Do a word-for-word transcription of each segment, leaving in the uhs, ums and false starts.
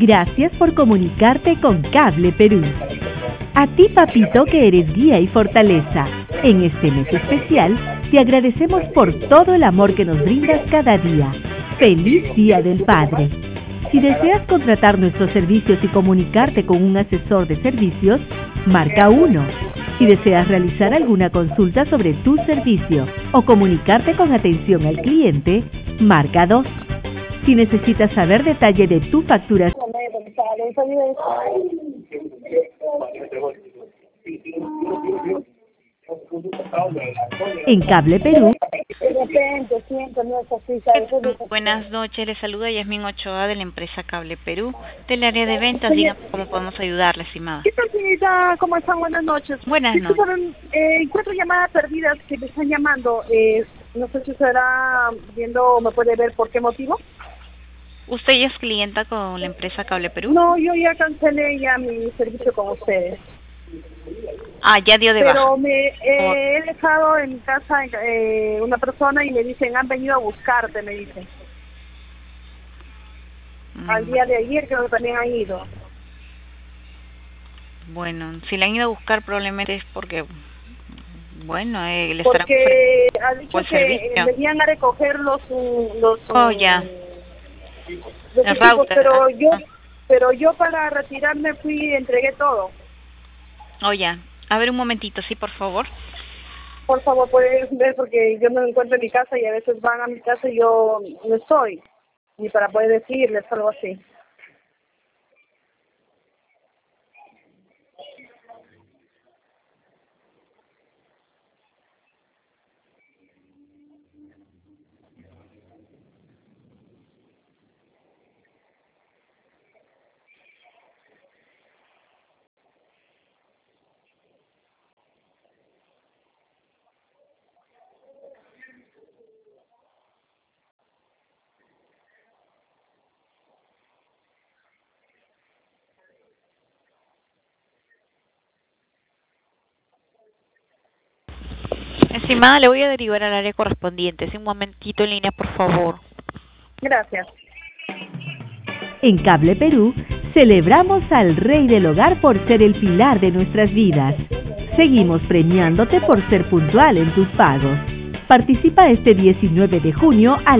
Gracias por comunicarte con Cable Perú. A ti, papito, que eres guía y fortaleza. En este mes especial, te agradecemos por todo el amor que nos brindas cada día. ¡Feliz Día del Padre! Si deseas contratar nuestros servicios y comunicarte con un asesor de servicios, marca uno. Si deseas realizar alguna consulta sobre tu servicio o comunicarte con atención al cliente, marca dos. Si necesitas saber detalle de tu facturación en Cable Perú. Buenas noches, les saluda Yasmín Ochoa de la empresa Cable Perú, del área de ventas. Dígame cómo podemos ayudarle, estimada. ¿Qué tal, señorita? ¿Cómo están? Buenas noches. Buenas noches. Disculpen, eh, encuentro llamadas perdidas que me están llamando. Eh, no sé si estará viendo o me puede ver por qué motivo. ¿Usted ya es clienta con la empresa Cable Perú? No, yo ya cancelé ya mi servicio con ustedes. Ah, ya dio de Pero baja. Pero me eh, he dejado en mi casa eh, una persona y me dicen, han venido a buscarte, me dicen. Mm. Al día de ayer creo que también han ido. Bueno, si le han ido a buscar probablemente es porque, bueno, eh, le estarán Porque ha dicho que servicio. venían a recoger los... los oh, ya. Los El equipos, router. pero ah, yo ah. pero yo para retirarme fui y entregué todo. Oh, ya. A ver un momentito, sí, por favor. Por favor, puedes ver porque yo no me encuentro en mi casa y a veces van a mi casa y yo no estoy. Ni para poder decirles algo así. Estimada, le voy a derivar al área correspondiente. Sí, un momentito en línea, por favor. Gracias. En Cable Perú, celebramos al Rey del Hogar por ser el pilar de nuestras vidas. Seguimos premiándote por ser puntual en tus pagos. Participa este diecinueve de junio al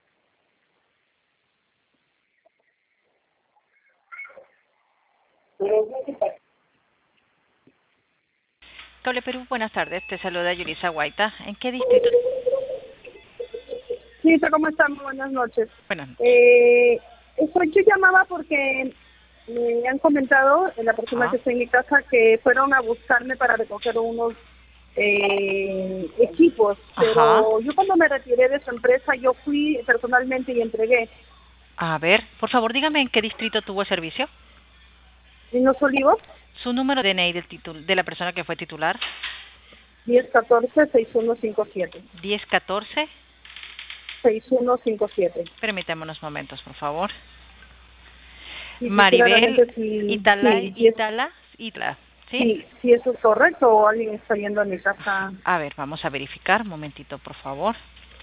Cable Perú, buenas tardes. Te saluda Yulisa Guaita. ¿En qué distrito? Sí, ¿cómo están? Buenas noches. Bueno. Eh, eso, yo llamaba porque me han comentado, la persona ah. que está en mi casa, que fueron a buscarme para recoger unos eh, equipos. Pero Ajá. yo cuando me retiré de su empresa, yo fui personalmente y entregué. A ver, por favor, dígame en qué distrito tuvo el servicio. ¿Pinos Olivos? Su número de D N I del titul de la persona que fue titular. diez catorce seis uno cinco siete. diez catorce seis uno cinco siete. Permítame unos momentos, por favor. Sí, Maribel si, Itala, sí, si Itala, Itala, ¿sí? Sí, si eso es correcto o alguien está yendo a mi casa. A ver, vamos a verificar. Un momentito, por favor.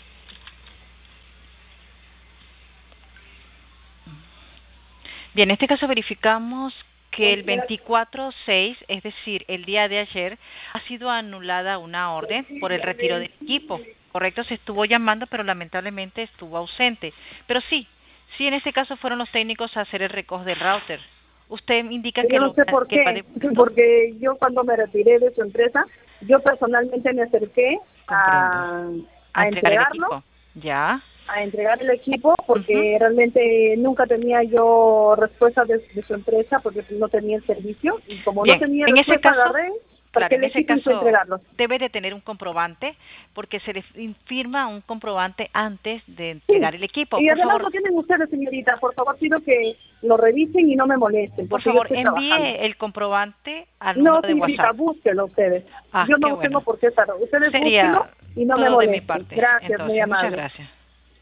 Bien, en este caso verificamos que el veinticuatro seis, es decir, el día de ayer, ha sido anulada una orden por el retiro del equipo. Correcto, se estuvo llamando, pero lamentablemente estuvo ausente. Pero sí, sí, en este caso fueron los técnicos a hacer el recoge del router. Usted indica que yo no lo, sé por que qué, porque yo cuando me retiré de su empresa, yo personalmente me acerqué a, a, a entregar entregarlo, el equipo. Ya. a entregar el equipo, porque uh-huh. realmente nunca tenía yo respuesta de, de su empresa, porque no tenía el servicio, y como Bien. no tenía en respuesta, ese caso, agarré, claro, en ese caso entregarlo. Debe de tener un comprobante, porque se le firma un comprobante antes de entregar sí. el equipo. Y por además favor, lo tienen ustedes, señorita. Por favor, pido que lo revisen y no me molesten. Por favor, envíe trabajando. el comprobante al no, número de señorita, WhatsApp. búsquelo ustedes. Ah, Yo no bueno. tengo por qué estar. Ustedes Sería búsquenlo y no todo me molesten. de mi parte. Gracias, Entonces, muy amable. muchas gracias.